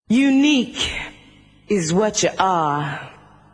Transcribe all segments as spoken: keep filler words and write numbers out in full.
Unique is what you are.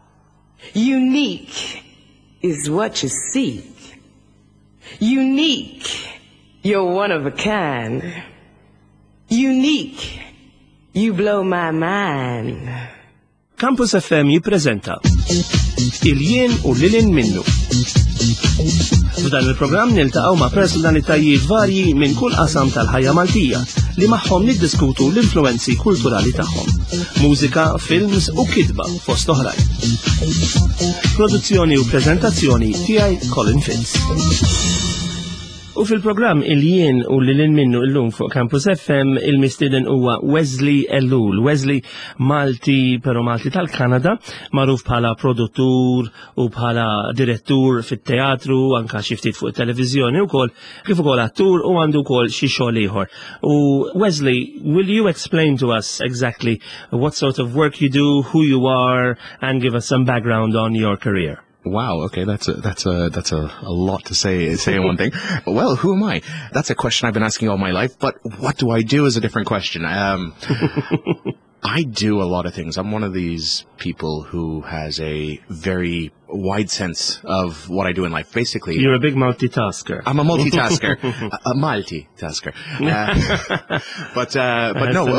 Unique is what you seek. Unique, you're one of a kind. Unique, you blow my mind. Campus F M jippreżenta Il-jien u lilin minnu. F'dan il-programm niltaqgħu ma' personalitajiet varji minn kull qasam tal-ħajja Maltija li magħhom niddiskutu l-influenzi kulturali tagħhom. Mużika, films u kitba fost oħrajn. Produzzjoni u preżentazzjoni tiegħi Colin Fitz. U fil-programm il-jien u lilin minnu illum fuq Campus F M il-mistiden huwa Wesley Ellul. Wesley Malti, pero Malti tal-Kanada, magħruf bħala produttur u bħala direttur fit-teatru, anka xi ftit fuq it-televiżjoni wkoll, kif ukoll attur u għandu wkoll xi xogħol ieħor. U Wesley, will you explain to us exactly what sort of work you do, who you are, and give us some background on your career? Wow. Okay, that's a, that's a that's a, a lot to say say in one thing. Well, who am I? That's a question I've been asking all my life. But what do I do is a different question. Um, I do a lot of things. I'm one of these people who has a very wide sense of what I do in life. Basically, you're a big multitasker. I'm a multitasker, a, a multitasker. Uh, but uh, but no,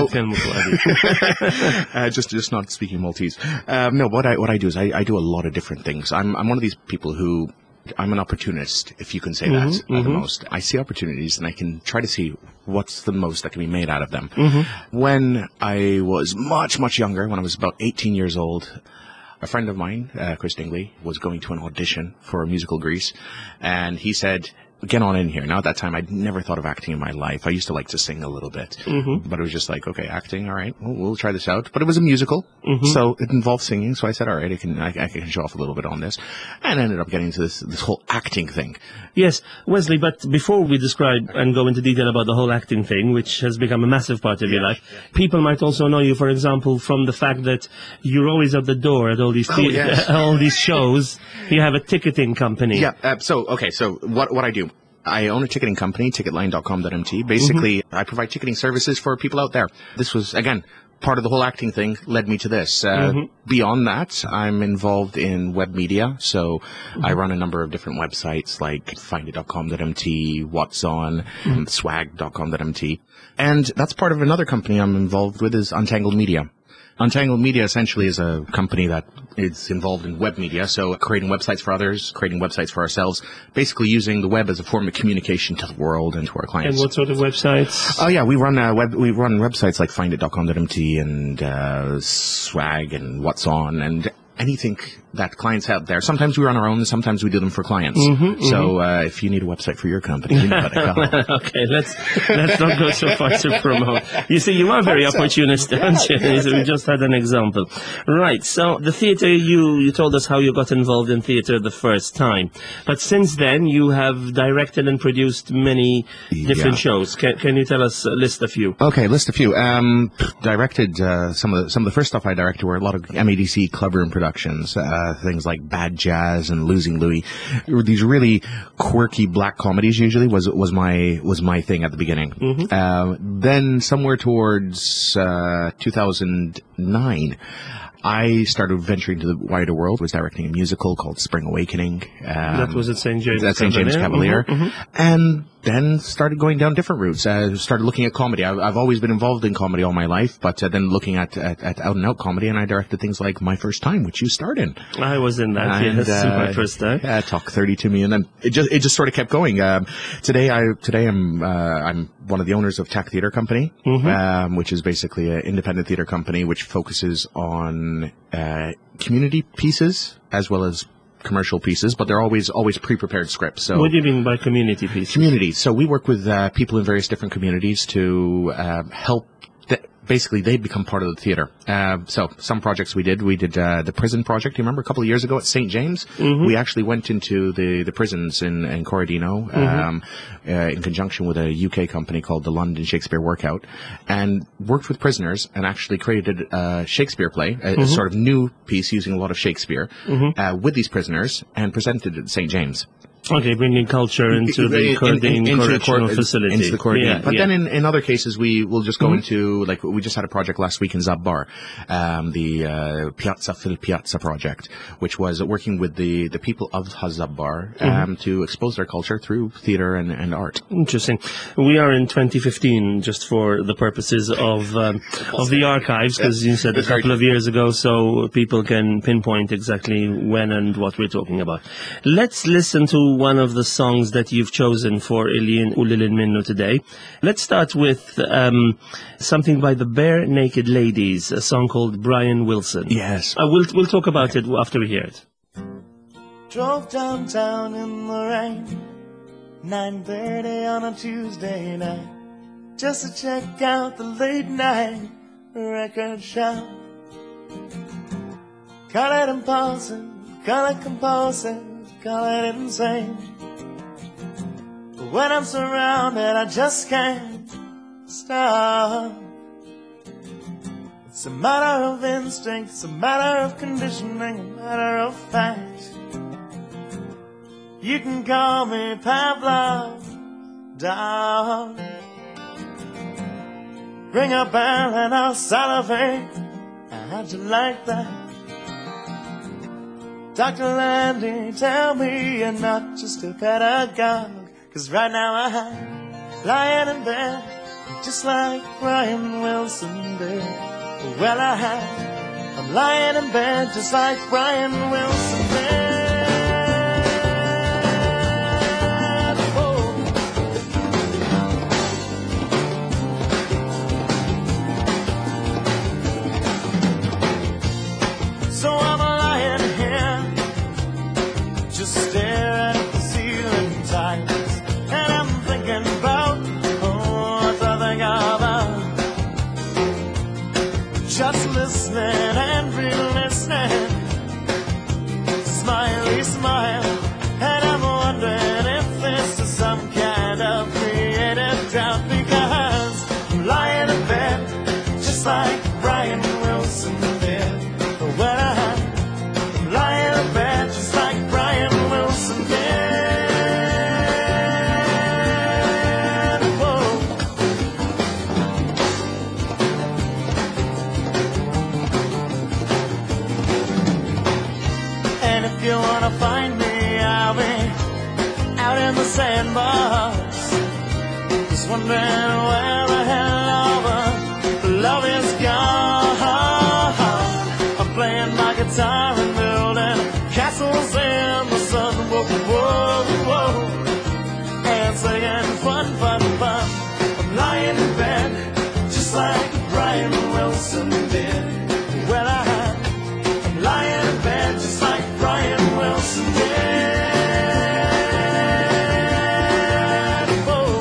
uh, just just not speaking Maltese. Um, no, what I what I do is I, I do a lot of different things. I'm I'm one of these people who. I'm an opportunist, if you can say that, mm-hmm, at mm-hmm. the most. I see opportunities and I can try to see what's the most that can be made out of them. Mm-hmm. When I was much, much younger, when I was about eighteen years old, a friend of mine, uh, Chris Dingley, was going to an audition for a musical Grease, and he said, get on in here. Now, at that time, I'd never thought of acting in my life. I used to like to sing a little bit, mm-hmm. but it was just like, okay, acting, all right, we'll, we'll try this out. But it was a musical, mm-hmm. so it involved singing. So I said, all right, I can, I, I can show off a little bit on this, and I ended up getting into this this whole acting thing. Yes, Wesley. But before we describe and go into detail about the whole acting thing, which has become a massive part of yeah, your life, yeah. people might also know you, for example, from the fact that you're always at the door at all these oh, yes. all these shows. You have a ticketing company. Yeah. Uh, so okay. So what what I do. I own a ticketing company, ticketline dot com dot m t. Basically, mm-hmm. I provide ticketing services for people out there. This was, again, part of the whole acting thing led me to this. Uh, mm-hmm. Beyond that, I'm involved in web media. So mm-hmm. I run a number of different websites like find it dot com dot m t, What's On, mm-hmm. swag dot com dot m t. And that's part of another company I'm involved with is Untangled Media. Untangled Media essentially is a company that is involved in web media, so creating websites for others, creating websites for ourselves, basically using the web as a form of communication to the world and to our clients. And what sort of websites? Oh yeah, we run uh, web we run websites like find it dot com dot m t and uh, Swag and What's On and anything that clients have there. Sometimes we run our own, and sometimes we do them for clients. Mm-hmm, so uh, if you need a website for your company, you know how to call. Okay, let's let's not go so far to promote. You see, you are very opportunistic, aren't you? Yeah. We just had an example. Right, so the theatre, you, you told us how you got involved in theatre the first time. But since then, you have directed and produced many different yeah. shows. Can, can you tell us, uh, list a few? Okay, list a few. Um, directed uh, some of the, some of the first stuff I directed were a lot of M A D C club room productions. Uh, Uh, things like Bad Jazz and Losing Louis. These really quirky black comedies usually was was my was my thing at the beginning. Mm-hmm. Uh, then somewhere towards uh, two thousand nine, I started venturing to the wider world. Was directing a musical called Spring Awakening. Um, that was at Saint James. At Saint James Cavalier, mm-hmm, mm-hmm. and then started going down different routes. I uh, started looking at comedy. I've, I've always been involved in comedy all my life, but uh, then looking at, at, at out-and-out comedy, and I directed things like My First Time, which you starred in. I was in that, and, yes, uh, My First Time. Yeah, Talk thirty to me, and then it just it just sort of kept going. Um, today, I today I'm uh, I'm one of the owners of Tack Theatre Company, mm-hmm. um, which is basically an independent theatre company which focuses on uh, community pieces as well as commercial pieces, but they're always always pre-prepared scripts. So what do you mean by community pieces? Community. So we work with uh, people in various different communities to uh, help. Th- basically, they become part of the theater. Uh, so some projects we did, we did uh, the prison project. You remember a couple of years ago at Saint James, mm-hmm. we actually went into the, the prisons in in Corradino, mm-hmm. um, uh, in conjunction with a U K company called the London Shakespeare Workout, and worked with prisoners and actually created a Shakespeare play, a, mm-hmm. a sort of new piece using a lot of Shakespeare, mm-hmm. uh, with these prisoners and presented it at Saint James. Okay, bringing culture into the, In- cor- in- the in- into the correctional cor- facility. Into the correctional. Yeah, but yeah. then in, in other cases, we will just go Mhm. into, like, we just had a project last week in Zabbar, um, the uh, Piazza Fil Piazza project, which was working with the, the people of Zabbar um, Mm-hmm. to expose their culture through theater and, and art. Interesting. We are in twenty fifteen, just for the purposes of um, of the archives, because you said a couple of years ago, so people can pinpoint exactly when and what we're talking about. Let's listen to one of the songs that you've chosen for Ilyin Ulilin Minnu today. Let's start with um, something by the Bare Naked Ladies, a song called Brian Wilson. Yes. Uh, we'll we'll talk about it after we hear it. Drove downtown in the rain, nine thirty on a Tuesday night, just to check out the late night record shop. Call it impulsive, call it compulsive, call it insane. But when I'm surrounded, I just can't stop. It's a matter of instinct, it's a matter of conditioning, a matter of fact. You can call me Pavlov, dog. Ring a bell and I'll salivate. How'd you like that? Doctor Landy, tell me you're not just a pedagogue. Cause right now I'm lying in bed, just like Brian Wilson did. Well, I, I'm lying in bed, just like Brian Wilson did. So I'm lying here, just staring at the ceiling tiles, and I'm thinking about, oh, what I think about, just listening and re-listening, smiley smile, and I'm wondering if this is some kind of creative drought, because I'm lying in bed, just like Brian Wilson did. Well, I'm lying in bed just like Brian Wilson did. Whoa. And if you wanna find me, I'll be out in the sandbox, just wondering where the hell all the love is gone. Playing my guitar and building castles in the sun, whoa, whoa, whoa, and singing fun, fun, fun. I'm lying in bed, just like Brian Wilson did. Well, I, I'm lying in bed, just like Brian Wilson did. Whoa.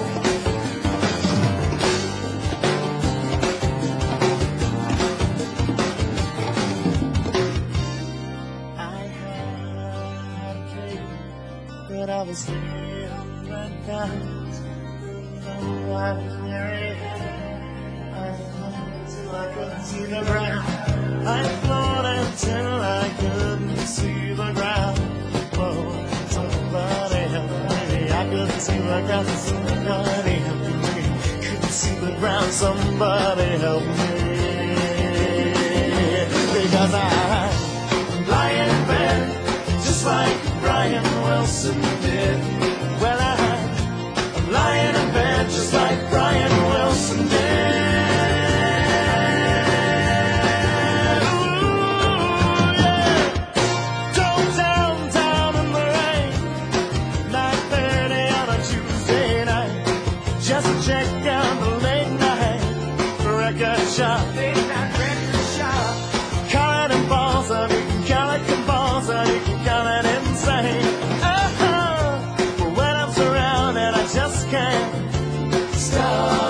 But I was feeling that night. No, I was very high. I floated till I couldn't see the ground. I floated till I couldn't see the ground. Oh, somebody help me. I couldn't see the ground. Somebody help me. Couldn't see the ground. Somebody help me. Because I'm lying in bed, just like Brian Wilson did. Well, I, I'm lying in bed just like Brian Wilson did. Ooh, yeah. Drove downtown in the rain, nine thirty on a Tuesday night, just to check out the late night record shop. Late night record shop. Call it impulsive, you can call it compulsive, you can call it insane. Just can't stop.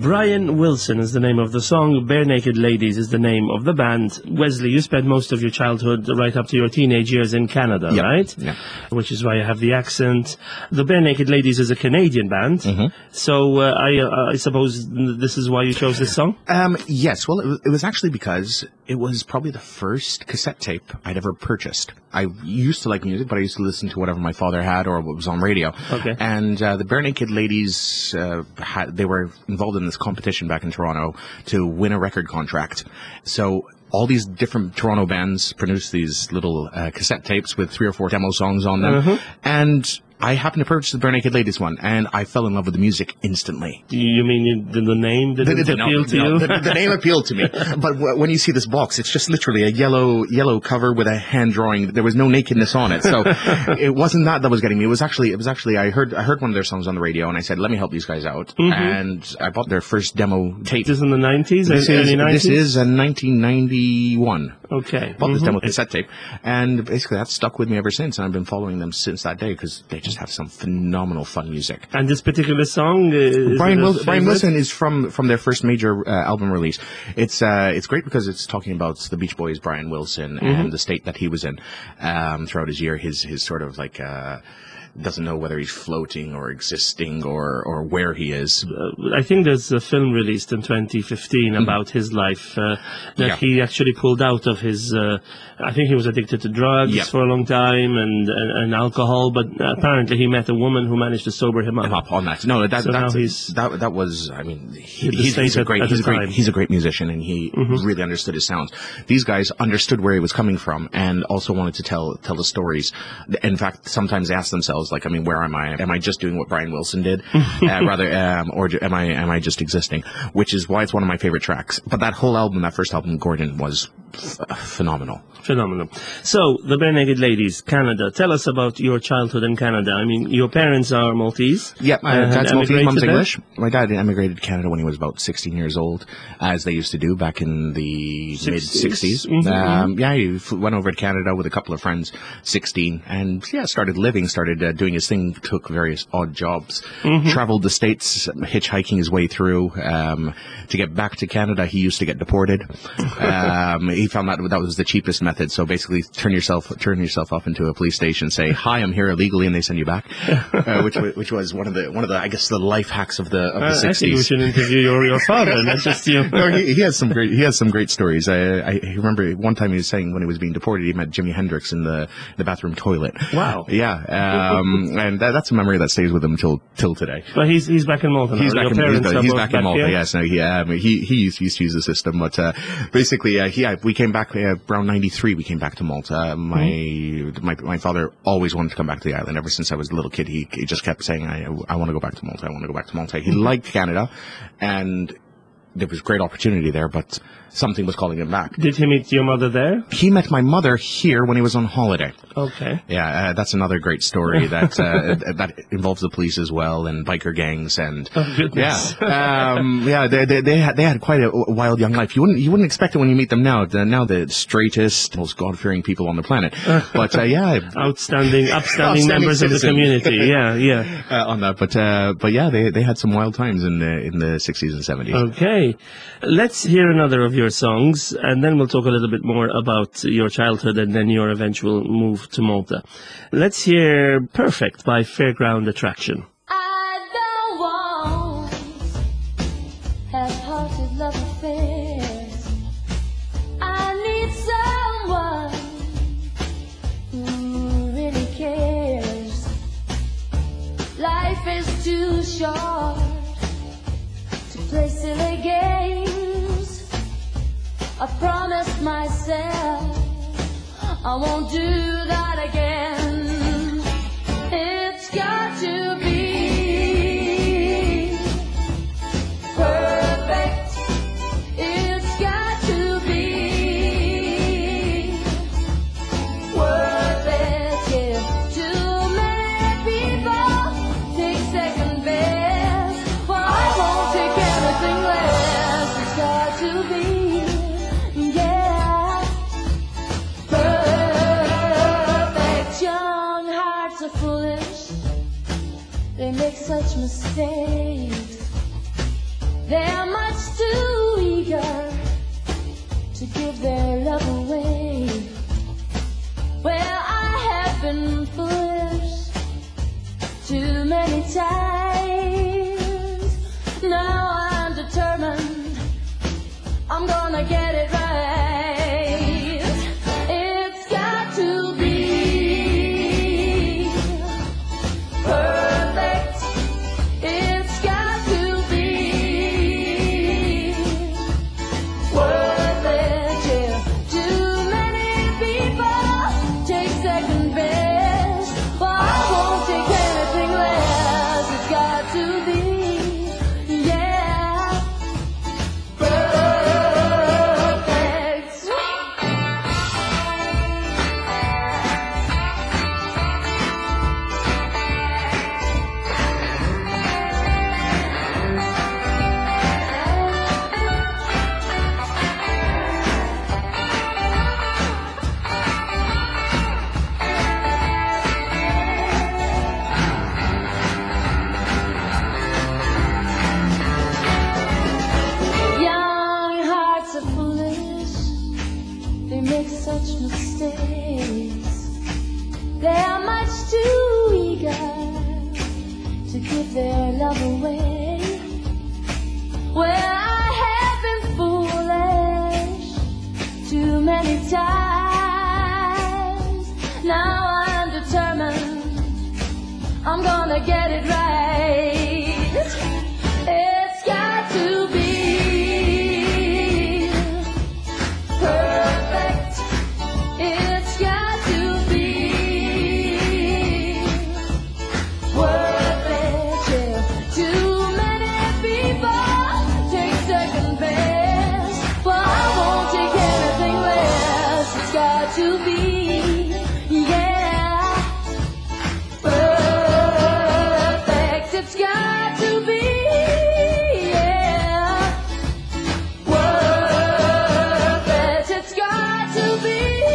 Brian Wilson is the name of the song. Bare Naked Ladies is the name of the band. Wesley, you spent most of your childhood right up to your teenage years in Canada, Yeah. right? Yeah. Which is why you have the accent. The Bare Naked Ladies is a Canadian band. Mm-hmm. So uh, I, uh, I suppose this is why you chose this song? Um, yes, well, it, wa- it was actually because it was probably the first cassette tape I'd ever purchased. I used to like music, but I used to listen to whatever my father had or what was on radio. Okay. And uh, the Bare Naked Ladies, uh, had, they were involved in this competition back in Toronto to win a record contract. So all these different Toronto bands produced these little uh, cassette tapes with three or four demo songs on them. Uh-huh. And I happened to purchase the Bare Naked Ladies one, and I fell in love with the music instantly. You mean you, the, the name didn't The- the- appeal no, to no, you? The, the name appealed to me, but w- when you see this box, it's just literally a yellow yellow cover with a hand drawing. There was no nakedness on it, so it wasn't that that was getting me. It was actually it was actually I heard I heard one of their songs on the radio, and I said, "Let me help these guys out." And I bought their first demo tape. This is in the nineties, This early is, nineties? this is a nineteen ninety-one. Okay. Bought this Mhm. demo cassette tape, and basically that's stuck with me ever since, and I've been following them since that day because they just have some phenomenal fun music. And this particular song? Uh, is Brian, it a Wil- Brian favorite? Wilson is from from their first major uh, album release. It's uh, it's great because it's talking about the Beach Boys, Brian Wilson, and the state that he was in um, throughout his year. His his sort of like. Uh, doesn't know whether he's floating or existing or, or where he is. Uh, I think there's a film released in twenty fifteen about his life uh, that Yeah. he actually pulled out of his. Uh, I think he was addicted to drugs Yeah. for a long time and, and, and alcohol, but apparently he met a woman who managed to sober him up. Him up on that. No, that So now that's, he's- that that was. I mean, he, Hit the he's, he's state a at- great at he's a the great time. he's a great musician, and he really understood his sounds. These guys understood where he was coming from, and also wanted to tell tell the stories. In fact, sometimes they ask themselves, like, I mean, where am I? Am I just doing what Brian Wilson did, uh, rather, um, or do, am I am I just existing? Which is why it's one of my favorite tracks. But that whole album, that first album, Gordon, was f- phenomenal. Phenomenal. So, the Bare Naked Ladies, Canada. Tell us about your childhood in Canada. I mean, your parents are Maltese. Yeah, my Uh, had dad's Maltese, emigrated mom's there? English. My dad emigrated to Canada when he was about sixteen years old, as they used to do back in the mid sixties. Mhm, Um, yeah, he f- went over to Canada with a couple of friends, sixteen, and yeah, started living, started uh, doing his thing, took various odd jobs, Mm-hmm. traveled the States, hitchhiking his way through. Um, to get back to Canada, he used to get deported. um, he found that that was the cheapest method. So basically, turn yourself turn yourself up into a police station, say, "Hi, I'm here illegally," and they send you back. uh, which wa- which was one of the one of the I guess the life hacks of the of Uh, the I think we sixties. should interview your, your father, not just you. No, he, he has some great he has some great stories. I, I remember one time he was saying when he was being deported, he met Jimi Hendrix in the the bathroom toilet. Wow. Yeah, um, and that, that's a memory that stays with him till till today. But he's he's back in Malta now. He's back Your in, he's, parents back- are he's both back in Malta. here? Yes, no, he um, he he used, he used to use the system, but uh, basically, uh, he, uh, we came back uh, around ninety-three. We came back to Malta. Uh, my Mm-hmm. my my father always wanted to come back to the island. Ever since I was a little kid, he he just kept saying, "I I want to go back to Malta. I want to go back to Malta." He Mm-hmm. liked Canada, and there was great opportunity there, but something was calling him back. Did he meet your mother there? He met my mother here when he was on holiday. Okay. Yeah, uh, that's another great story that uh, that involves the police as well and biker gangs and Oh, goodness. yeah, um, yeah. They they they had, they had quite a wild young life. You wouldn't you wouldn't expect it when you meet them now. They're now the straightest, most God fearing people on the planet. But uh, yeah, Outstanding, upstanding Outstanding members of the citizen. community. Yeah, yeah. uh, on that. But uh, but yeah, they they had some wild times in the in the sixties and seventies. Okay. Let's hear another of your songs, and then we'll talk a little bit more about your childhood and then your eventual move to Malta. Let's hear Perfect by Fairground Attraction. I don't want half-hearted love affairs. I need someone who really cares. Life is too short to play silly games. I promised myself I won't do that again. It's got to be perfect. It's got to be worth it. Yeah. Too many people take second best. Well, I won't take anything less. It's got to be, yeah, perfect. Young hearts are foolish. They make such mistakes. They're much too eager to give their love away. Well, I have been foolish too many times. Now I'm determined I'm gonna get it right. It's got to be perfect. It's got to be worth it. Yeah. Too many people take second best. Well, I won't take anything less. It's got to be, yeah, perfect. Young hearts are foolish, they make such mistakes. They are much too eager to give their love away. Well, I have been foolish too many times. Now I'm determined I'm gonna get it right. It's got to be perfect. It's got to be worth it. Yeah. Too many people take second best. Well, I won't take anything less. It's got to be, yeah, perfect. It's got to be, yeah, worth it. It's got to be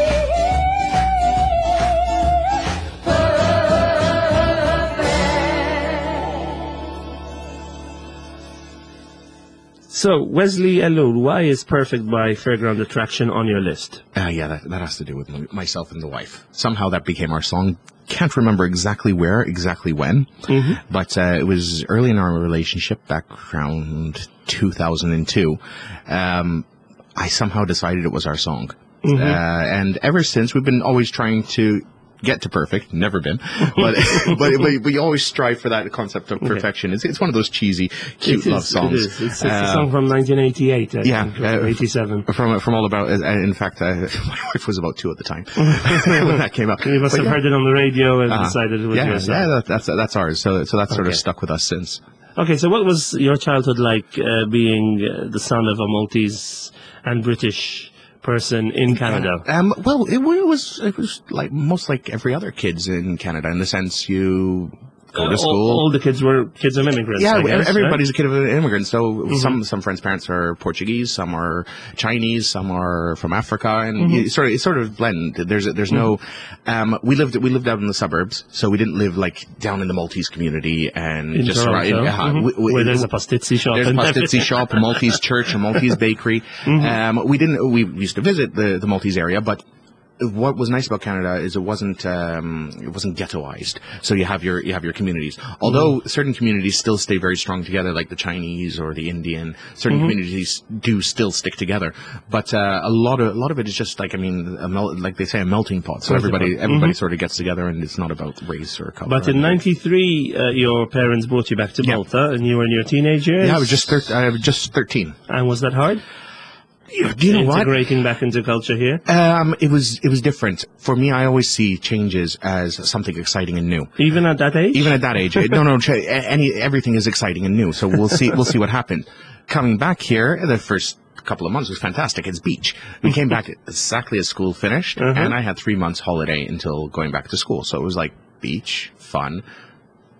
perfect. So, Wesley Elul, why is Perfect by Fairground Attraction on your list? Uh, yeah, that, that has to do with m- myself and the wife. Somehow that became our song. Can't remember exactly where, exactly when, but uh, it was early in our relationship, back around two thousand two. Um, I somehow decided it was our song. Uh, and ever since, we've been always trying to get to perfect. Never been. But but, but, but you always strive for that concept of perfection. It's, it's one of those cheesy, cute It love is, songs. It is. It's, it's a Uh, song from nineteen eighty-eight, I yeah, think, or uh, eighty-seven. From from all about. Uh, in fact, uh, my wife was about two at the time when that came out. You must But have yeah. heard it on the radio and Uh-huh. decided it was yeah, your song. yeah, that, that's that's ours. So so that's sort of Okay. stuck with us since. Okay, so what was your childhood like uh, being uh, the son of a Maltese and British person in Canada? Um, well, it, wa- it was it was like most like every other kids in Canada in the sense you go Uh, to school. All, all the kids were kids of immigrants. yeah, I guess, everybody's a kid of an immigrant. So Mm-hmm. some some friends' parents are Portuguese, some are Chinese, some are from Africa, and Mm-hmm. you sort of it's sort of blend. There's there's no. Um, we lived we lived out in the suburbs, so we didn't live like down in the Maltese community and In just Toronto, right. yeah, mhm. we- we- where there's a pastizzi shop. There's a and pastizzi everything. shop, a Maltese church, a Maltese bakery. Um, we didn't. We used to visit the the Maltese area, but what was nice about Canada is it wasn't um, it wasn't ghettoized. So you have your you have your communities. Although certain communities still stay very strong together, like the Chinese or the Indian, certain communities do still stick together. But uh, a lot of a lot of it is just like I mean, a mel- like they say, a melting pot. So Melting everybody pot. everybody sort of gets together, and it's not about race or color. But in ninety-three, uh, your parents brought you back to Yeah. Malta, and you were in your teenage years. yeah, I was just thir- I was just thirteen. And was that hard? Do you know what? Integrating back into culture here, Um, it was it was different for me. I always see changes as something exciting and new. even at that age. Even at that age, no, no, ch- any everything is exciting and new. So we'll see, we'll see what happens. Coming back here, the first couple of months was fantastic. It's beach. We came back exactly as school finished, and I had three months holiday until going back to school. So it was like beach, fun,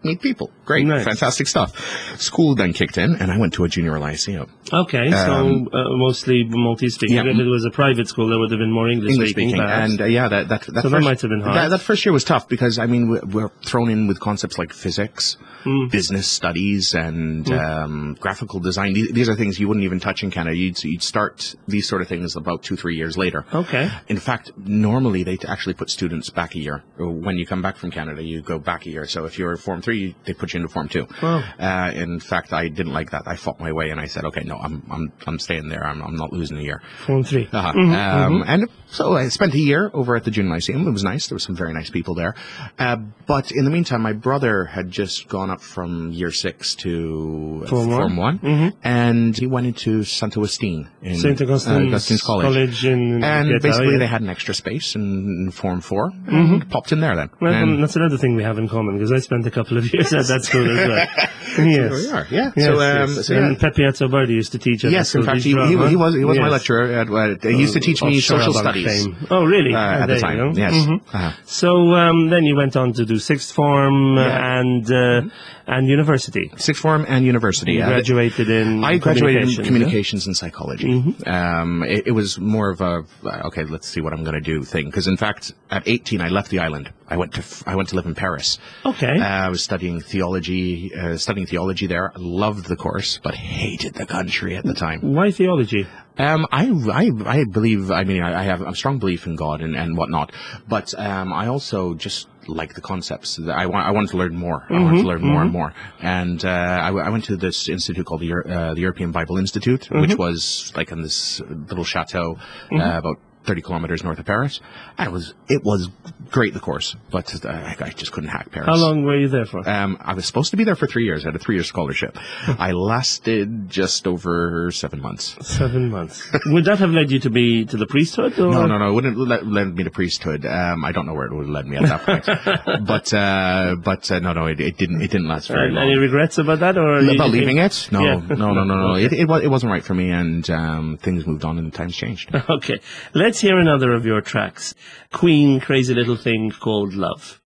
meet people. Great, Nice. fantastic stuff. School then kicked in, and I went to a junior lyceum. Okay, Um, so uh, mostly Maltese-speaking. yeah. If it was a private school, there would have been more English-speaking, English speaking, perhaps. and uh, yeah, that that, that So that first, might have been hard. That, that first year was tough because I mean we, we're thrown in with concepts like physics, Hmm. business studies, and um, graphical design. These, these are things you wouldn't even touch in Canada. You'd you'd start these sort of things about two three years later. Okay. In fact, normally they t- actually put students back a year. When you come back from Canada, you go back a year. So if you're Form three, they put you into Form two. Wow. Uh, in fact, I didn't like that. I fought my way, and I said, okay, no, I'm I'm I'm staying there. I'm I'm not losing a year. Form three. Uh-huh. um, And so I spent a year over at the Junior Lyceum. It was nice. There were some very nice people there. Uh, but in the meantime, my brother had just gone up from year six to uh, Form one? Form one, and he went into Saint Augustine in Saint Augustine's, uh, Augustine's College. College in and Getafe, basically yeah. they had an extra space in, in Form four. And popped in there then. Well, and that's another thing we have in common, because I spent a couple of years at that school as well. Yes. there we are. Yeah. Yes, so, um, yes. so yeah. And Pepe Azzobardi used to teach at Yes, that in school. fact, He's he, from, he, huh? he was he was my Yes. lecturer. At, uh, he used to teach me Of social Sharabak studies fame. Oh, really? uh, at There the you time. go. Yes. Mhm. Uh-huh. So um, then you went on to do sixth form uh, Yeah. and uh, and university. Sixth form and university. You Uh, graduated in I graduated in communications, communications and psychology. Um, it, it was more of a uh, okay, let's see what I'm going to do thing. Because in fact, at eighteen, I left the island. I went to f- I went to live in Paris. huh? Okay. Uh, I was studying theology, uh, studying theology there. I loved the course, but hated the country at the time. Why theology? Um, I, I, I believe, I mean, I, I have a strong belief in God and, and whatnot, but um, I also just like the concepts. I, want, I wanted to learn more. I wanted to learn more and more. And uh, I, w- I went to this institute called the, Euro- uh, the European Bible Institute, which was like in this little chateau uh, about thirty kilometers north of Paris. And it was it was great, the course, but uh, I, I just couldn't hack Paris. How long were you there for? Um, I was supposed to be there for three years. I had a three-year scholarship. I lasted just over seven months. Seven months. Would that have led you to be to the priesthood? Or? No, no, no. It wouldn't let, led me to priesthood. Um, I don't know where it would have led me at that point. but uh, but uh, no, no, it, it didn't. It didn't last very Uh, long. Any regrets about that, or you About think- leaving it? No, Yeah. no, no, no, no. It, it, wa- it wasn't right for me, and um, things moved on, and times changed. Okay, let's hear another of your tracks. Queen, Crazy Little Thing Called Love.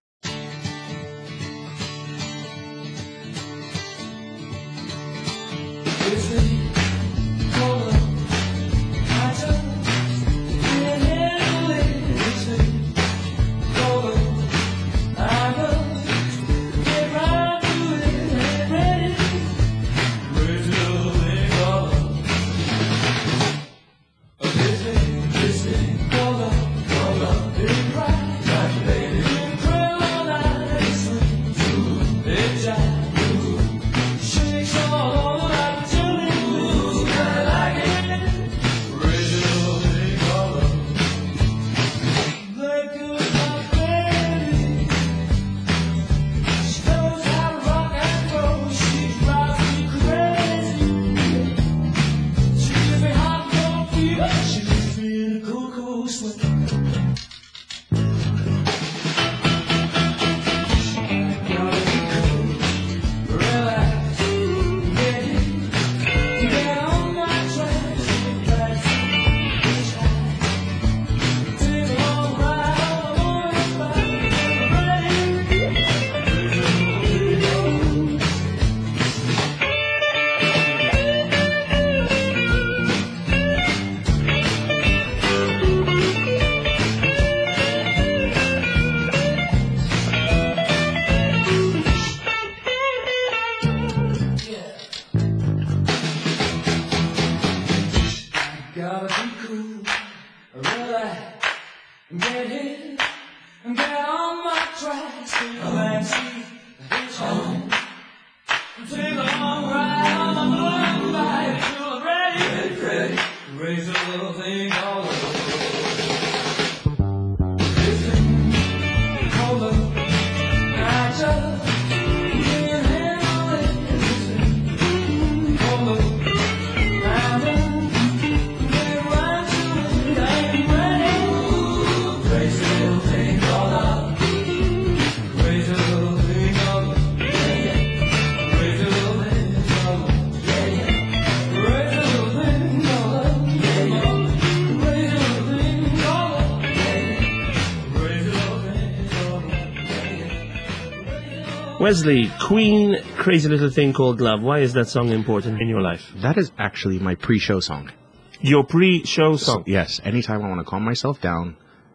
Gotta be cool, relax, get hit, get on my tracks, relax, home. Take a long ride on the blue light, feel ready, ready, raise a little thing all over. Listen, hold up, I just can't handle it. Listen, hold up, I'm in. Raise Wesley, Queen, Crazy Little Thing Called Love. Why is that song important in your life? That is actually my pre-show song. Your pre-show song? So, yes, anytime I want to calm myself down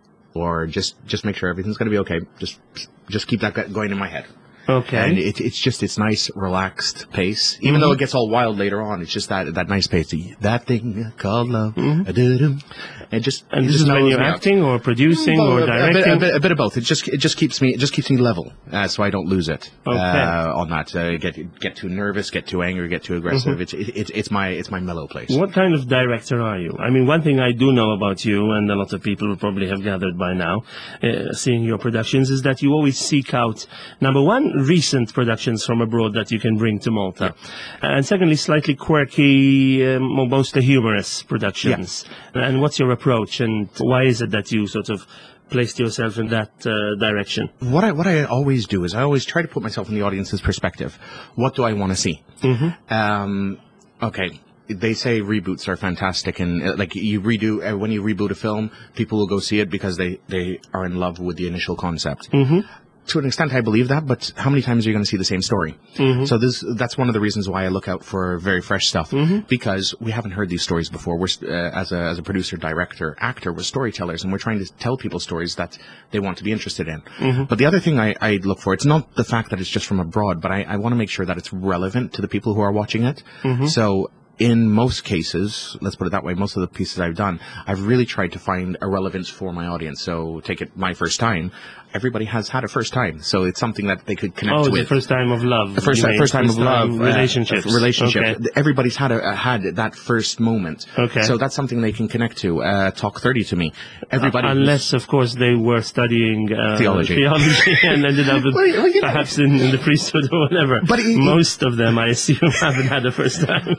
or just, just make sure everything's going to be okay, just just keep that going in my head. Okay. And it, it's just, it's nice, relaxed pace. Even Mm-hmm. though it gets all wild later on, it's just that that nice pace. That thing called love. Mm-hmm. And just, And it this just is when mellows you're me out. acting or producing Well, or a, a, directing? bit, a, bit, a bit of both. It just it just keeps me it just keeps me level, uh, so I don't lose it Okay. uh, on that. Uh, get get too nervous, get too angry, get too aggressive. Mm-hmm. It's it, it, it's my it's my mellow place. What kind of director are you? I mean, one thing I do know about you, and a lot of people will probably have gathered by now, uh, seeing your productions, is that you always seek out, number one, recent productions from abroad that you can bring to Malta. And secondly, slightly quirky, um, or mostly humorous productions. And what's your approach, and why is it that you sort of placed yourself in that uh, direction? What I what I always do is I always try to put myself in the audience's perspective. What do I want to see? Mm-hmm. Um, okay. They say reboots are fantastic, and uh, like you redo uh, when you reboot a film, people will go see it because they they are in love with the initial concept. Mm-hmm. To an extent, I believe that, but how many times are you going to see the same story? Mm-hmm. So this that's one of the reasons why I look out for very fresh stuff, mm-hmm. because we haven't heard these stories before. We're uh, as a as a producer, director, actor, we're storytellers, and we're trying to tell people stories that they want to be interested in. Mm-hmm. But the other thing I, I look for, it's not the fact that it's just from abroad, but I, I want to make sure that it's relevant to the people who are watching it. Mm-hmm. So in most cases, let's put it that way, most of the pieces I've done, I've really tried to find a relevance for my audience. So take it my first time. Everybody has had a first time, so it's something that they could connect Oh, with. the first time of love. The first you time, mean, first time of love, uh, relationships. relationship. Okay. Everybody's had a, had that first moment. Okay. So that's something they can connect to. Uh, talk thirty to me. Everybody, Uh, unless, of course, they were studying uh, Theology. theology and ended up with, Well, you- well, you know- perhaps in, in the priesthood or whatever. But it- it- most of them, I assume, haven't had a first time.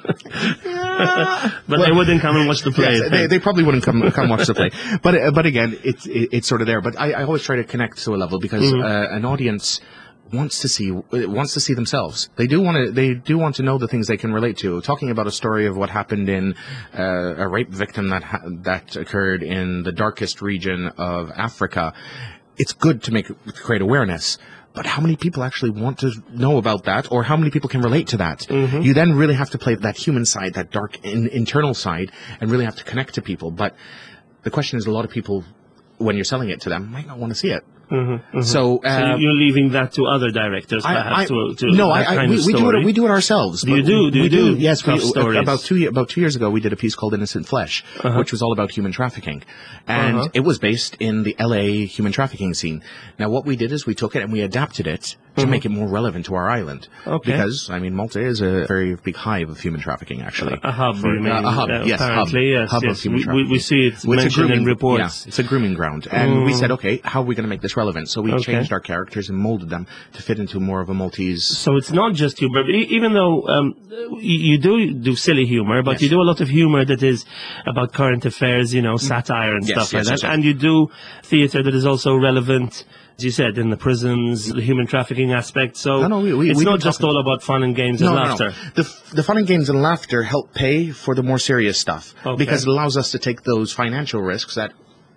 But they wouldn't come and watch the play. Yes, they, they probably wouldn't come come watch the play. But uh, but again, it's it, it's sort of there. But I, I always try to connect to a level because Mm-hmm. uh, an audience wants to see wants to see themselves. They do want to they do want to know the things they can relate to. Talking about a story of what happened in uh, a rape victim that ha- that occurred in the darkest region of Africa. It's good to make to create awareness. But how many people actually want to know about that, or how many people can relate to that? Mm-hmm. You then really have to play that human side, that dark in, internal side, and really have to connect to people. But the question is, a lot of people, when you're selling it to them, might not want to see it. Mm-hmm, mm-hmm. So, uh, So you're leaving that to other directors, perhaps, I, I, to, to no, that I, I, kind we, of we do story. it. We do it ourselves. Do you But do? we- Do you we do Yes, we, tough stories? about two ye- about two years ago, we did a piece called Innocent Flesh, Uh-huh. which was all about human trafficking, and Uh-huh. it was based in the L A human trafficking scene. Now, what we did is we took it and we adapted it to Mhm. make it more relevant to our island. Okay. Because I mean, Malta is a very big hive of human trafficking, actually. A hub, For- you mean, uh, a hub, uh, yes, hub, apparently, yes, hub yes. of human We- we- trafficking. we see it Well, it's a mentioned in grooming- reports. Yeah, it's a grooming ground, and we Mm. said, okay, how are we going to make this relevant? So we Okay. changed our characters and molded them to fit into more of a Maltese. So it's not just humor, but e- even though um, you, you do do silly humor, but Yes. you do a lot of humor that is about current affairs, you know, satire and Yes, stuff yes, like yes, that. yes. And you do theatre that is also relevant, as you said, in the prisons, the human trafficking aspect. So No, no, we- we- it's we do not just talk- all about fun and games and laughter. The, f- the fun and games and laughter help pay for the more serious stuff Okay. because it allows us to take those financial risks that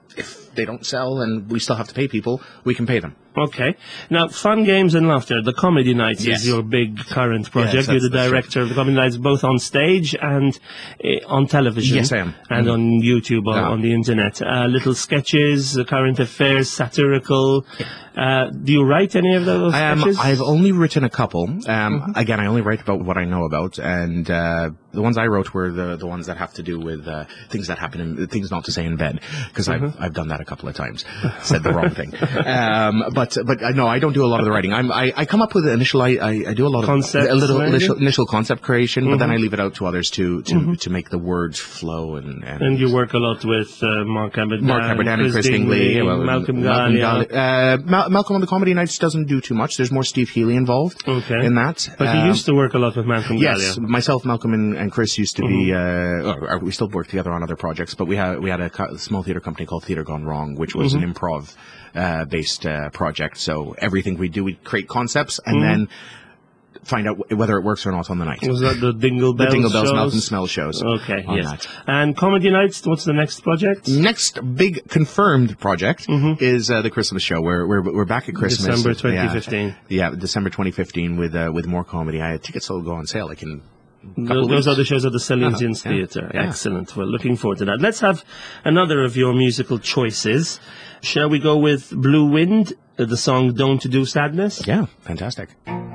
if they don't sell and we still have to pay people, we can pay them. Okay. Now, Fun Games and Laughter, the Comedy Nights Yes. is your big current project. Yes, You're the that's- that's director of the Comedy Nights both on stage and uh, on television. Yes, I am. And Mhm. on YouTube, or Yeah. on the internet. Uh, little sketches, uh, current affairs, satirical. Uh, do you write any of those Um, sketches? I've only written a couple. Um, Mm-hmm. Again, I only write about what I know about, and uh, the ones I wrote were the the ones that have to do with uh, things that happen in things not to say in bed, because I've Mm-hmm. I've done that a couple of times, said the wrong thing. Um, but but uh, no, I don't do a lot of the writing. I'm I, I come up with the initial. I, I I do a lot Concepts, of a little maybe? initial, initial concept creation, but Mm-hmm. then I leave it out to others to to to make the words flow and and. And you work a lot with uh, Mark Abadan, Mark Abadan and Chris Dingley, yeah, well, Malcolm Malcolm Gallia. Galli- Uh, Mal- Malcolm on the Comedy Nights doesn't do too much. There's more Steve Healy involved Okay. in that. But you Um, used to work a lot with Malcolm Yes, Gallia. myself, Malcolm, and, and Chris used to be. Mm-hmm. Uh, or, or we still work together on other projects, but we had we had a co- small theater company called Theater Gone Wrong, which was Mm-hmm. an improv uh, based uh, project. So everything we do, we create concepts, and Mm-hmm. then find out w- whether it works or not on the night. Was that the Dingle The Bells Dingle Bells shows? Melt and Smell shows. Okay, on yes. that. And Comedy Nights, what's the next project? Next big confirmed project Mm-hmm. is uh, the Christmas show. We're we're we're back at Christmas. December Yeah. twenty fifteen. Yeah, December twenty fifteen with uh, with more comedy. I tickets will go on sale. Like in a couple Those, of those are weeks. the shows at the Salesians Uh-huh, yeah, Theatre. yeah. Excellent. Well, looking forward to that. Let's have another of your musical choices. Shall we go with Blue Wind, uh, the song Don't Do Sadness? Yeah, fantastic.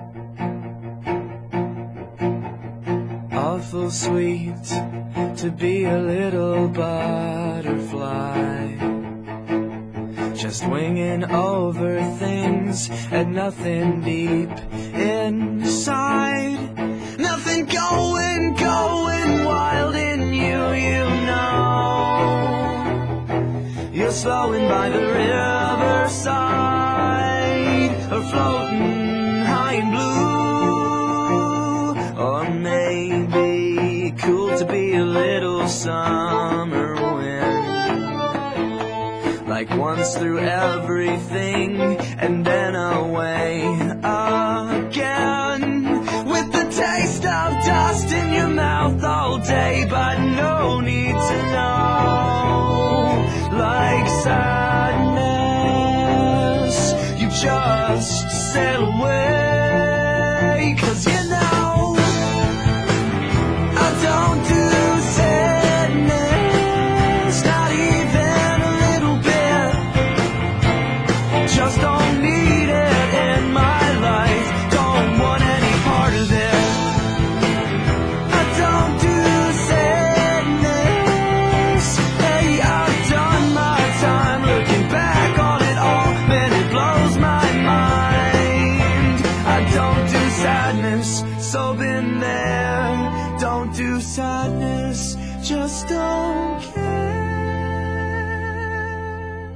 Awful sweet to be a little butterfly, just winging over things and nothing deep inside. Nothing going, going wild in you, you know. You're slowing by the riverside, or floating high in blue, or maybe cool to be a little summer wind, like once through everything and then away again, with the taste of dust in your mouth all day, but no need to know. Like sadness, you just sail away, 'cause you know I don't do sadness, not even a little bit. Just don't need it in my life, don't want any part of it. I don't do sadness, hey, I've done my time looking back on it all, man, it blows my mind. I don't do sadness, so been there. Don't do sadness, just don't care.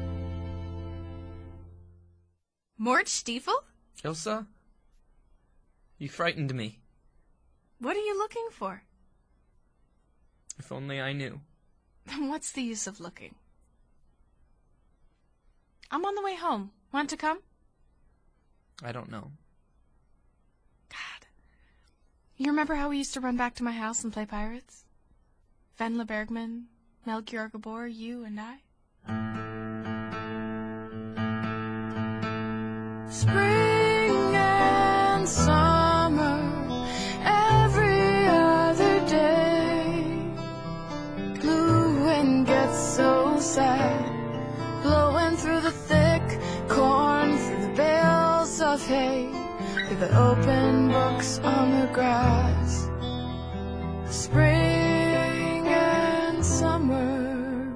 Mort Stiefel? Ilsa? You frightened me. What are you looking for? If only I knew. Then what's the use of looking? I'm on the way home. Want to come? I don't know. God. You remember how we used to run back to my house and play pirates? Venla Bergman, Melchior Gabor, you and I? Spring and summer, every other day. Blue wind gets so sad, blowing through the thick corn, through the bales of hay, through the open books on the grass. Spring and summer.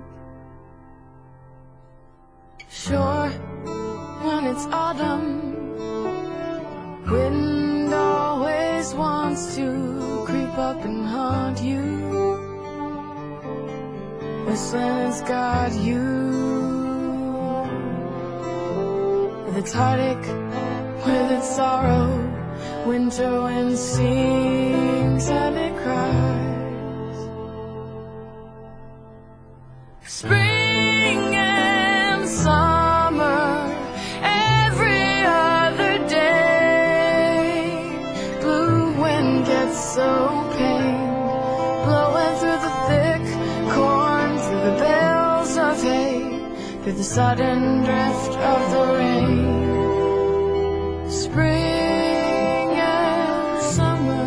Sure, when it's autumn, wind always wants to creep up and haunt you. Whistling, it's got you. With its heartache, with its sorrow, winter wind sings and it cries. Spring and summer, every other day. Blue wind gets so pain, blowing through the thick corn, through the bales of hay, through the sudden drift of the rain. Spring and summer.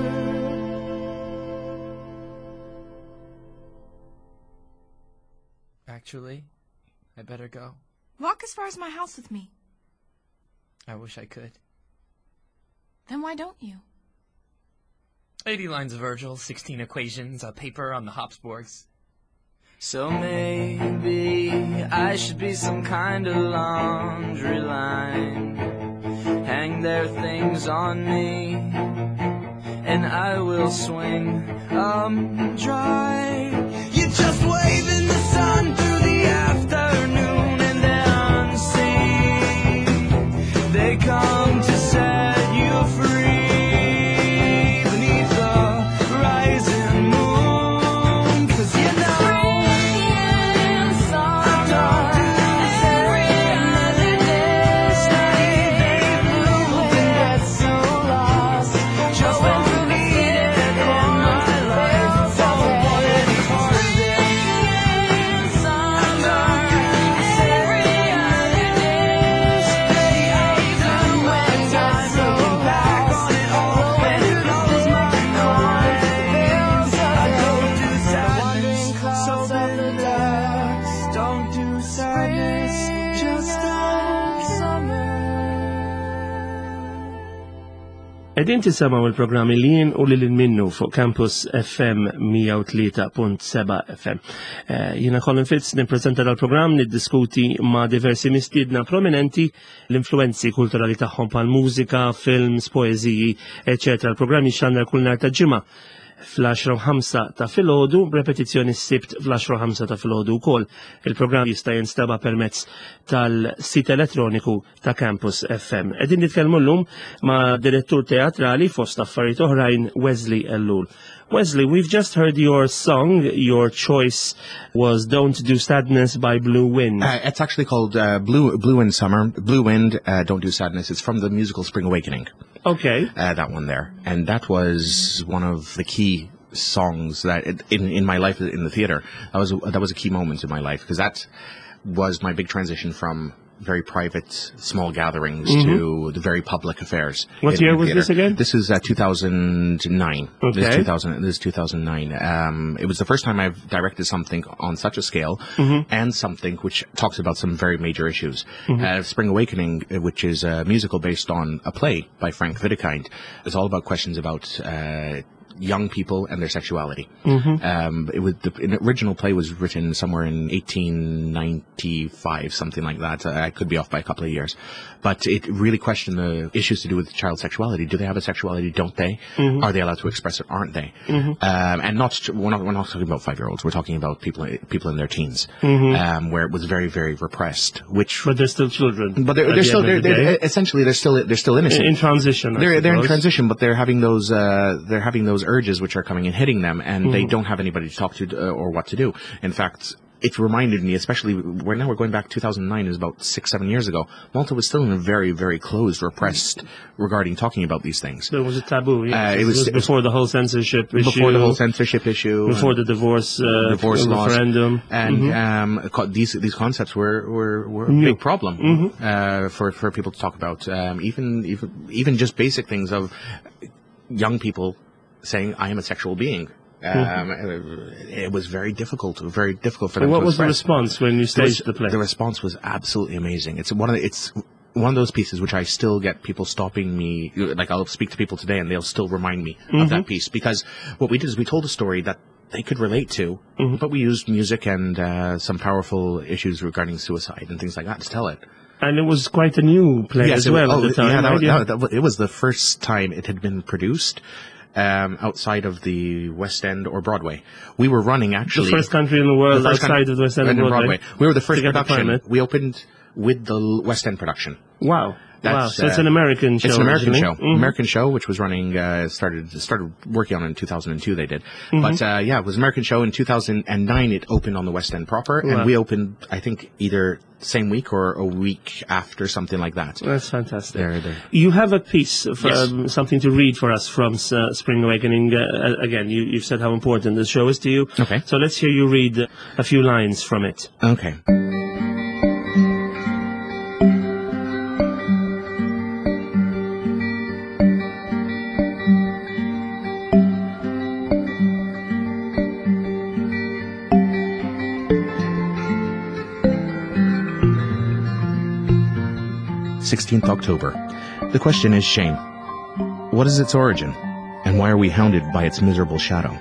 Actually, I better go. Walk as far as my house with me. I wish I could. Then why don't you? eighty lines of Virgil, sixteen equations, a paper on the Habsburgs. So maybe I should be some kind of laundry line. Hang their things on me, and I will swing um dry. You just wave in the sun through the afternoon, and then see they come to set you free beneath the rising moon. 'Cause you know Edin tisamaw il-programmi li jien u li l-minnu fuq Campus F M mija u tlieta punt seba' F M. Uh, Jina Colin Fitz nippreżenta dal-programm niddiskuti ma' diversi mistiedna prominenti l-influenzi kulturali tagħhom bħal mużika, films, poeżiji, eċetera. Il-programm jixxandar kull nhar ta' ġimgħa fl-għaxra u ħamsa ta' filgħodu, b'repetizzjoni s-sibt fl-għaxra u ħamsa ta' filgħodu wkoll. Il-programm jista' jinstaba permezz tal-sit elettroniku ta' Campus F M. Qegħdin nitkellmu llum ma' direttur teatrali fost affarijiet oħrajn Wesley Ellul. Wesley, we've just heard your song. Your choice was "Don't Do Sadness" by Blue Wind. Uh, it's actually called uh, Blue Blue Wind Summer. Blue Wind, uh, Don't Do Sadness. It's from the musical Spring Awakening. Okay. Uh, that one there. And that was one of the key songs that it, in in my life in the theater. That was a, that was a key moment in my life because that was my big transition from very private, small gatherings Mm-hmm. to the very public affairs. What in- year in was theater. this again? This is uh, two thousand nine. This is Okay. two thousand. This is two thousand nine. Um, it was the first time I've directed something on such a scale, Mm-hmm. and something which talks about some very major issues. Uh, Spring Awakening, uh, which is a musical based on a play by Frank Wittgenstein, is all about questions about uh, young people and their sexuality. Mm-hmm. Um, it was the, the original play was written somewhere in eighteen ninety-five, something like that. Uh, I could be off by a couple of years, but it really questioned the issues to do with child sexuality. Do they have a sexuality? Don't they? Mm-hmm. Are they allowed to express it? Aren't they? Um, and not we're not we're not talking about five-year-olds. We're talking about people people in their teens, um, where it was very very repressed. Which, But they're still children. but they're, at they're the still end they're, of the they're day. essentially they're still they're still innocent. in transition. I They're they're in suppose. transition, but they're having those uh, they're having those urges which are coming and hitting them, and Mm-hmm. they don't have anybody to talk to uh, or what to do. In fact, it reminded me, especially where now we're going back two thousand nine is about six seven years ago. Malta was still in a very very closed, repressed regarding talking about these things. There was a taboo. Yes. Uh, it was- it was- before the whole censorship issue. Before the whole censorship issue, Before and the divorce, uh, divorce laws, referendum. and Mhm. um, co- these these concepts were were, were a New. big problem uh, for for people to talk about. Um, even even even just basic things of young people saying, "I am a sexual being." Um, It was very difficult, very difficult for them. And what to was the express. response when you The res- staged the play? The response was absolutely amazing. It's one of the, it's one of those pieces which I still get people stopping me. Like I'll speak to people today, and they'll still remind me of that piece because what we did is we told a story that they could relate to, but we used music and uh, some powerful issues regarding suicide and things like that to tell it. And it was quite a new play as it was- well oh, at the time. Yeah, that, right? was- Yeah. that- that was- it was the first time it had been produced um, outside of the West End or Broadway. We were running the actually first country in the world the first outside country- of the West End and and Broadway. We were the first to get the production. permit. We opened with the L- West End production. Wow. wow. That's, So it's uh, an American show. It's an American originally. show. Mhm. American show, which was running, uh, started started working on it in two thousand two. They did, Mm-hmm. but uh, yeah, it was an American show. In two thousand nine, it opened on the West End proper, Wow. and we opened, I think, either same week or a week after, something like that. That's fantastic. There, there. You have a piece, of, Yes. um, something to read for us from uh, Spring Awakening. Uh, again, you, you've said how important the show is to you. Okay. So let's hear you read a few lines from it. Okay. sixteenth October. The question is shame. What is its origin? And why are we hounded by its miserable shadow?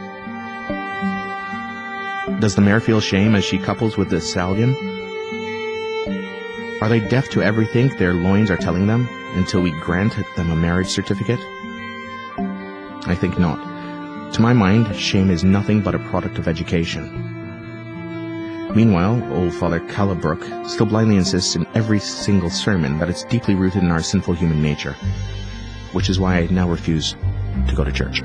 Does the mare feel shame as she couples with the stallion? Are they deaf to everything their loins are telling them until we grant them a marriage certificate? I think not. To my mind, shame is nothing but a product of education. Meanwhile, old Father Callabrook still blindly insists in every single sermon that it's deeply rooted in our sinful human nature, which is why I now refuse to go to church.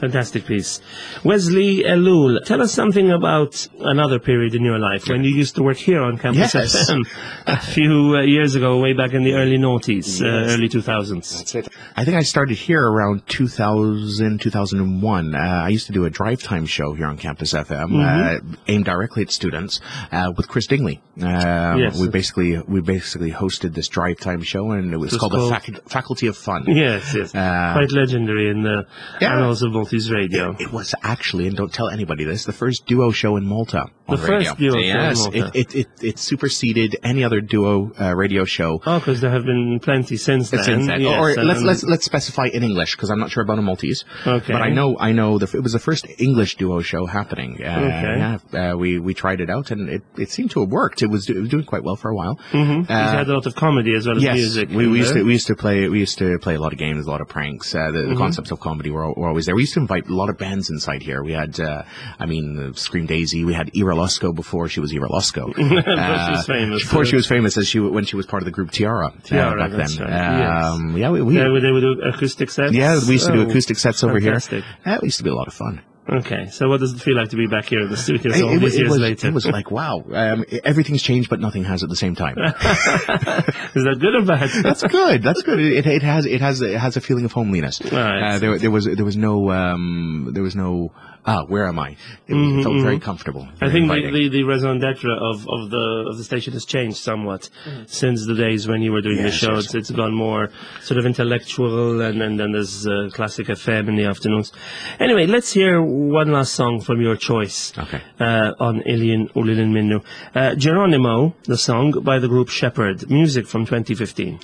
Fantastic piece. Wesley Elul, tell us something about another period in your life when you used to work here on Campus Yes. F M a few uh, years ago, way back in the early noughties, uh, Yes. early two thousands. That's it. I think I started here around two thousand, two thousand one. Uh, I used to do a drive time show here on Campus F M, uh, aimed directly at students, uh, with Chris Dingley. Um, Yes. we basically we basically hosted this drive time show, and it was was called, called- the Fac- Faculty of Fun. Yes, yes. Uh, Quite legendary in the yeah. annals of Maltese radio. It was actually, and don't tell anybody this, the first duo show in Malta on The radio. first duo show in yes, Malta. It, it, it, it superseded any other duo uh, radio show. Oh, because there have been plenty since then. Since then. Yes, or and- let's let's let's specify in English, because I'm not sure about a Maltese. Okay. But I know I know the, it was the first English duo show happening. Uh, Okay. Yeah, uh, we we tried it out, and it, it seemed to have worked. It was, it was doing quite well for a while. Mhm. Uh, He's had a lot of comedy as well as Yes, music. we, in we used there. to we used to play we used to play a lot of games, a lot of pranks. Uh, the, the concepts of comedy were, al- were always there. We used to invite a lot of bands inside here. We had, uh, I mean, uh, Scream Daisy. We had Ira Lusco before she was Ira Lusco. But she's famous. Before so- she was famous, as she when she was part of the group Tiara. uh, Tiara, back that's then. right, yes. Um, Yeah, we, we Yeah, they would do acoustic sets. yeah we used to do Oh, acoustic sets over fantastic. here. Uh, it used to be a lot of fun. Okay, so what does it feel like to be back here in the studio It, all it, these it years was, later? it was like, wow, um, everything's changed, but nothing has at the same time. Is that good or bad? That's good. That's good. It, it has it has it has a feeling of homeliness. Right. Uh, there there was there was no um there was no ah where am I? It was, felt very comfortable. Mm-hmm, I very think the, inviting. the, the raison d'etre of, of the of the station has changed somewhat since the days when you were doing the Yes, show. yes. It's, it's gone more sort of intellectual, and, and then there's uh, classic F M in the afternoons. Anyway, let's hear one last song from your choice. Okay. Uh, on Ilian Ulilin Minnu. Uh, Geronimo, the song by the group Shepherd, music from twenty fifteen.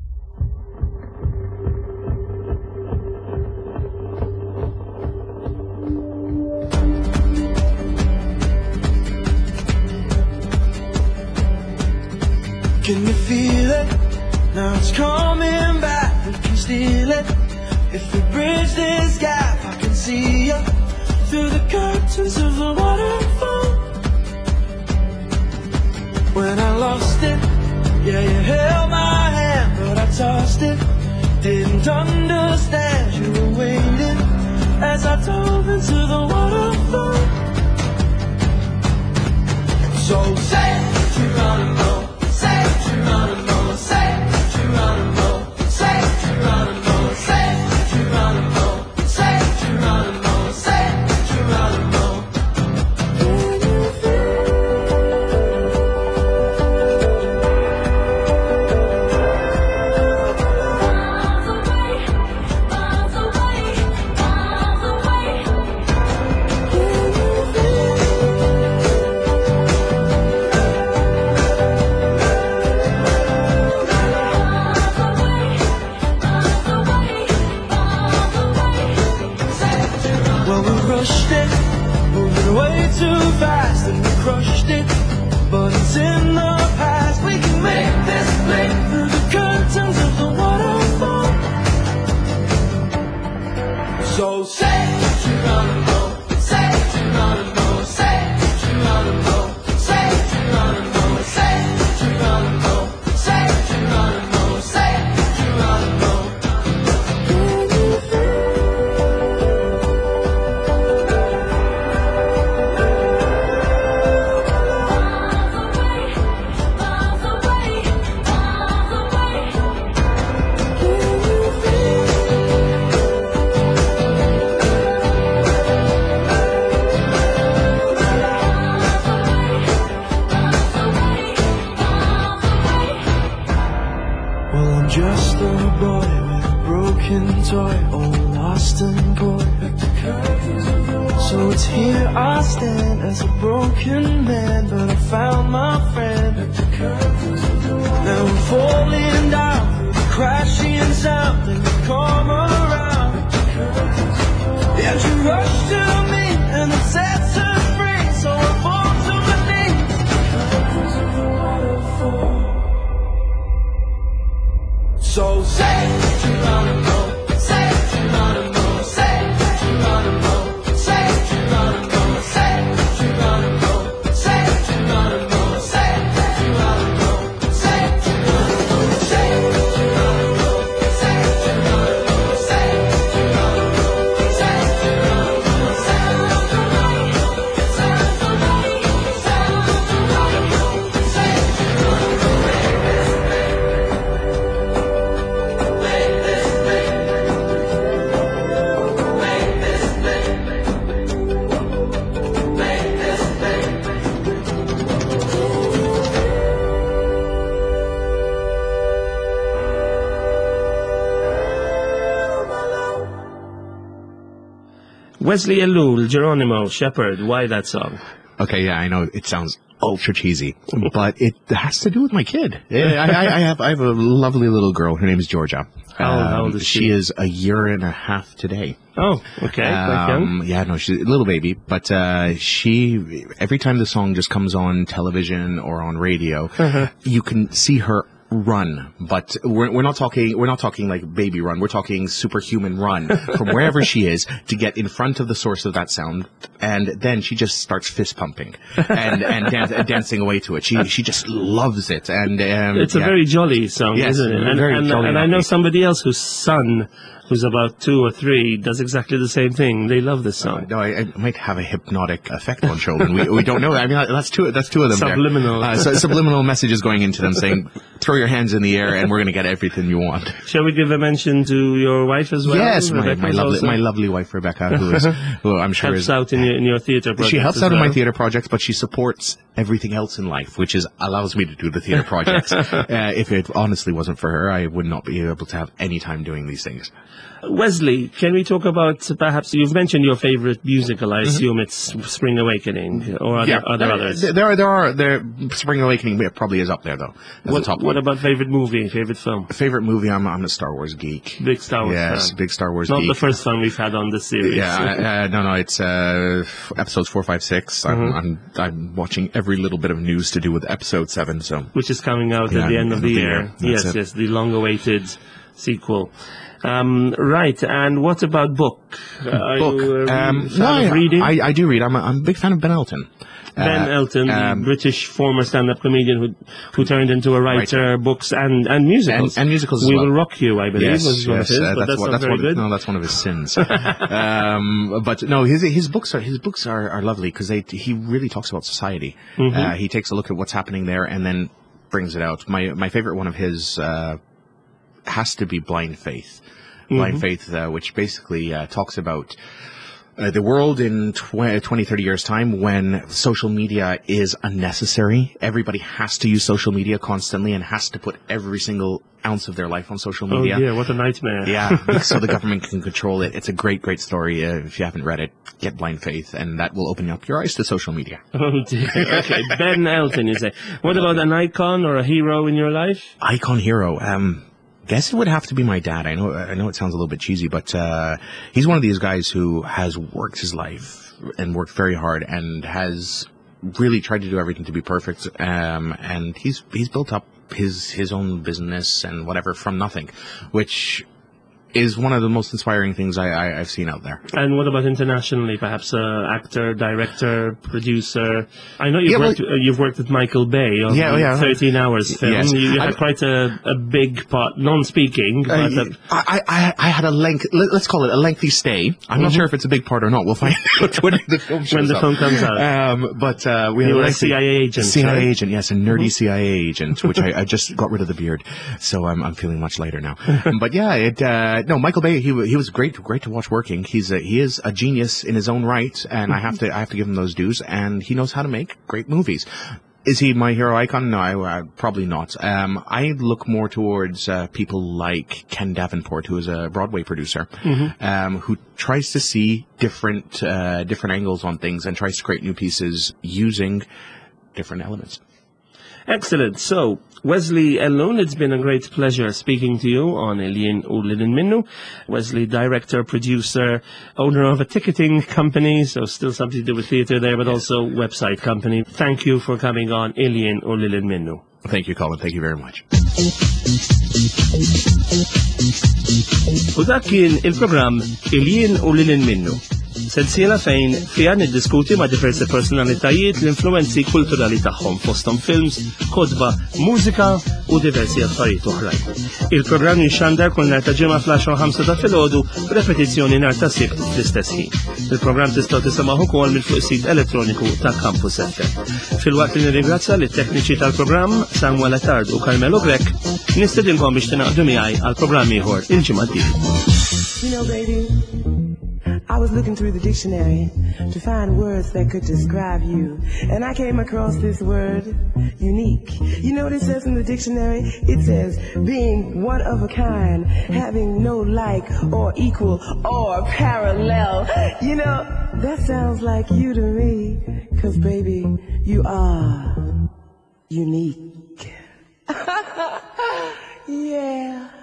Can you feel it? Now it's coming back. We can steal it. If we bridge this gap, I can see you through the curtains of the waterfall. When I lost it, yeah, you held my hand, but I tossed it. Didn't understand you were waiting as I dove into the waterfall. So say, Geronimo. Say Geronimo, say Geronimo, say Geronimo, say Geronimo, say Geronimo, say Geronimo. Miles away, miles away, Well, we rushed it, moving way too fast, and we crushed it. But it's in the past. We can make this blink through the curtains of the waterfall. So say Geronimo, say Geronimo, say Geronimo, say Geronimo, say Geronimo, say Geronimo, say Geronimo. Well, I'm just a boy with a broken toy, all lost and poor. So it's here I stand as a broken man, but I found my friend. Now I'm falling down through the crashing sound, and you come around. And you rush to me, and it sets us free. So I fall to my knees. So say Geronimo, say Geronimo, say Geronimo, say Geronimo, say Geronimo, say Geronimo, say Geronimo, say Geronimo, say Geronimo, say Geronimo, say Geronimo, say Geronimo, say Geronimo. Wesley Elul, Geronimo, Shepherd, why that song? Okay, yeah, I know it sounds ultra cheesy, but it has to do with my kid. I, I, I have I have a lovely little girl. Her name is Georgia. How, how old Um, is she? she is a year and a half today. Oh, okay, quite young. Um, yeah, no, she's a little baby, but uh, she, every time the song just comes on television or on radio, Uh-huh. you can see her run, but we're, we're not talking, we're not talking like baby run, we're talking superhuman run from wherever she is to get in front of the source of that sound, and then she just starts fist pumping and, and dan- dancing away to it. She, she just loves it, and um, It's a yeah. very jolly song, Yes, isn't it? And, very and, jolly and I and know upbeat. somebody else whose son, who's about two or three, does exactly the same thing. They love this Uh, song. no, I, I might have a hypnotic effect on children. We, we don't know that. I mean, that's two. That's two of them. there. Subliminal. Uh, so, subliminal messages going into them, saying, "Throw your hands in the air, and we're going to get everything you want." Shall we give a mention to your wife as well? yes, my, Rebecca my is lovely, also- my lovely wife Rebecca, who is, who I'm sure helps is. out in your, in your theatre projects. She helps as out in my well. theater projects, but she supports everything else in life, which is allows me to do the theater projects. uh, if it honestly wasn't for her, I would not be able to have any time doing these things. Wesley, can we talk about perhaps you've mentioned your favorite musical? Mm-hmm. I assume it's Spring Awakening, or are there, are there Uh, others? There, there are, there are, there. Spring Awakening probably is up there though. As What, a top what one. about favorite movie, favorite film? Favorite movie? I'm, I'm a Star Wars geek. Big Star Wars Yes, fan. big Star Wars Not geek. the first one we've had on this series. Yeah, uh, no, no, it's uh, episodes four, five, six. I'm, Mm-hmm. I'm, I'm watching every little bit of news to do with episode seven. So Which is coming out Yeah, at the end of the year. That's Yes, it. yes, the long-awaited sequel. Um, right, and what about book? Uh, Are book. you a Um, fan no, of I, reading? I, I do read. I'm a, I'm a big fan of Ben Elton. Ben Uh, Elton, the um, British former stand-up comedian who who turned into a writer, books and, and musicals. And- and musicals as We well. Will Rock You, I believe, Yes, was one yes, of his, uh, but that's, what, not that's very one, good. No, that's one of his sins. um, but no, his his books are his books are, are lovely because they he really talks about society. Mm-hmm. Uh, he takes a look at what's happening there and then brings it out. My my favorite one of his uh, has to be Blind Faith. Blind Faith, uh, which basically uh, talks about uh, the world in tw- twenty, thirty years' time when social media is unnecessary. Everybody has to use social media constantly and has to put every single ounce of their life on social Oh media. dear, what a nightmare. Yeah, so the government can control it. It's a great, great story. Uh, if you haven't read it, get Blind Faith, and that will open up your eyes to social media. Oh dear. Okay, Ben Elton, you say. What about an icon or a hero in your life? Icon hero. Um, guess it would have to be my dad. I know, I know it sounds a little bit cheesy, but uh, he's one of these guys who has worked his life and worked very hard and has really tried to do everything to be perfect. Um, and he's he's built up his his own business and whatever from nothing, which is one of the most inspiring things I, I, I've seen out there. And what about internationally? Perhaps uh, actor, director, producer. I know you've Yeah, well- worked. uh, you've worked with Michael Bay on Yeah, the yeah. thirteen Hours film. Yes. You, you had I- quite a, a big part, non-speaking, but Uh, uh, I, I, I had a length, let- let's call it a lengthy stay. I'm not sure if it's a big part or not. We'll find out when the film shows when the up. film comes out. Um, but uh, we had You a were a lengthy- C I A agent, C I A right? agent, yes, a nerdy C I A agent, which I, I just got rid of the beard, so I'm I'm feeling much lighter now. But yeah, it uh, no Michael Bay, he wa- he was great great to watch working. He's a, he is a genius in his own right, and I have to I have to give him those dues. And he knows how to make great movies. Is he my hero icon? No, I, uh, probably not. Um, I look more towards uh, people like Ken Davenport, who is a Broadway producer, um, who tries to see different uh, different angles on things and tries to create new pieces using different elements. Excellent. So, Wesley Elul, it's been a great pleasure speaking to you on Elien U Lilin Minnu. Wesley, director, producer, owner of a ticketing company, so still something to do with theatre there, but also website company. Thank you for coming on Elien U Lilin Minnu. Thank you, Colin. Thank you very much. U dak kien il-programm Elien U Lilin Minnu. Sensiela fejn fija niddiskuti ma' diversi personalitajiet l-influenzi kulturali tagħhom fosthom films, kodba, mużika u diversi affarijiet oħrajn. Il-programm jinxandar kull nhar ta' ġimgħa fl-għaxra u ħamsa ta' filgħodu b'repetizzjoni nhar ta' sibt fl-istess ħin. Il-programm tistgħu tisimgħu wkoll mill-fuq sit elettroniku ta' Campus F M. Fil-waqt li nirringrazzja lit-tekniċi tal-programm Samuel Attard u Carmelo Grek, nistedinkom biex tingħaqdu miegħi għal programm ieħor il-ġimgħa d-dieħla. You know, baby, I was looking through the dictionary to find words that could describe you, and I came across this word, unique. You know what it says in the dictionary? It says, being one of a kind, having no like or equal or parallel. You know, that sounds like you to me, 'cause baby, you are unique. Yeah.